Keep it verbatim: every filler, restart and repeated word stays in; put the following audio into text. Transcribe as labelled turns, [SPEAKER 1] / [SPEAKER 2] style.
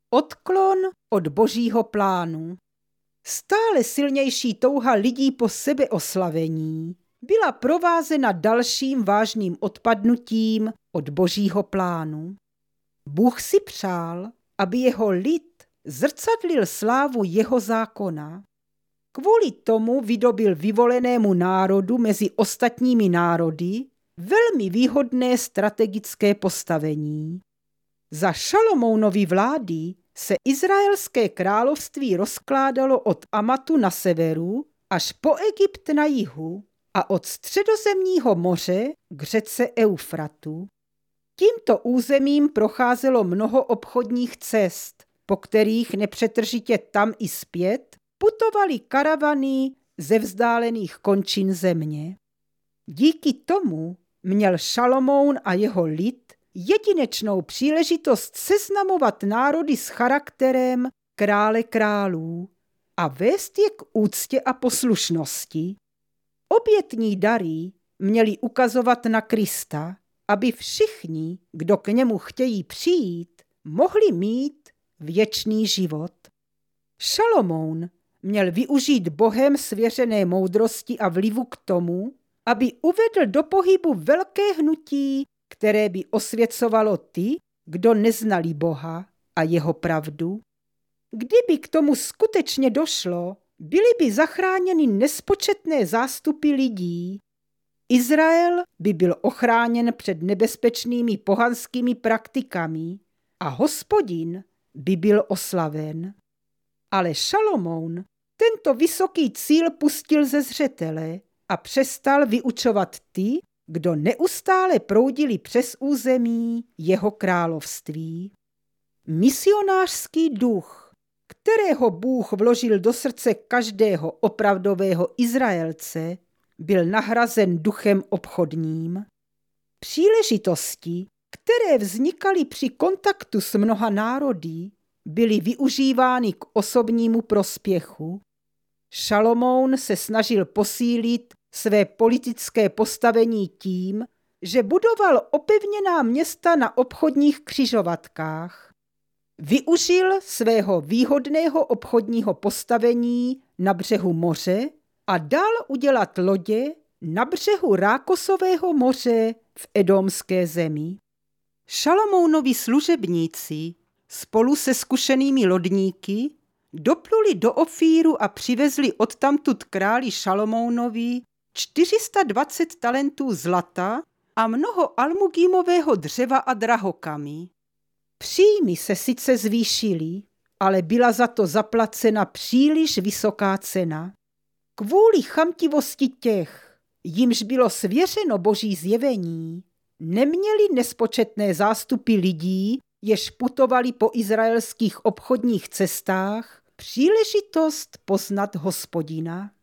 [SPEAKER 1] Odklon od božího plánu. Stále silnější touha lidí po sebeoslavení byla provázena dalším vážným odpadnutím od božího plánu. Bůh si přál, aby jeho lid zrcadlil slávu jeho zákona. Kvůli tomu vydobil vyvolenému národu mezi ostatními národy velmi výhodné strategické postavení. Za Šalomounovy vlády se izraelské království rozkládalo od Amatu na severu až po Egypt na jihu a od Středozemního moře k řece Eufratu. Tímto územím procházelo mnoho obchodních cest, po kterých nepřetržitě tam i zpět putovaly karavany ze vzdálených končin země. Díky tomu měl Šalomoun a jeho lid jedinečnou příležitost seznamovat národy s charakterem krále králů a vést je k úctě a poslušnosti. Obětní dary měly ukazovat na Krista, aby všichni, kdo k němu chtějí přijít, mohli mít věčný život. Šalomoun měl využít Bohem svěřené moudrosti a vlivu k tomu, aby uvedl do pohybu velké hnutí, které by osvěcovalo ty, kdo neznali Boha a jeho pravdu. Kdyby k tomu skutečně došlo, byly by zachráněny nespočetné zástupy lidí. Izrael by byl ochráněn před nebezpečnými pohanskými praktikami a Hospodin by byl oslaven. Ale Šalomoun tento vysoký cíl pustil ze zřetele a přestal vyučovat ty, kdo neustále proudili přes území jeho království. Misionářský duch, kterého Bůh vložil do srdce každého opravdového Izraelce, byl nahrazen duchem obchodním. Příležitosti, které vznikaly při kontaktu s mnoha národy, byly využívány k osobnímu prospěchu. Šalomoun se snažil posílit své politické postavení tím, že budoval opevněná města na obchodních křižovatkách. Využil svého výhodného obchodního postavení na břehu moře a dal udělat lodě na břehu Rákosového moře v edomské zemi. Šalomounovi služebníci spolu se zkušenými lodníky dopluli do Ofíru a přivezli odtamtud králi Šalomounovi čtyři sta dvacet talentů zlata a mnoho almugímového dřeva a drahokamy. Příjmy se sice zvýšily, ale byla za to zaplacena příliš vysoká cena. Kvůli chamtivosti těch, jimž bylo svěřeno boží zjevení, neměli nespočetné zástupy lidí, jež putovali po izraelských obchodních cestách, příležitost poznat Hospodina.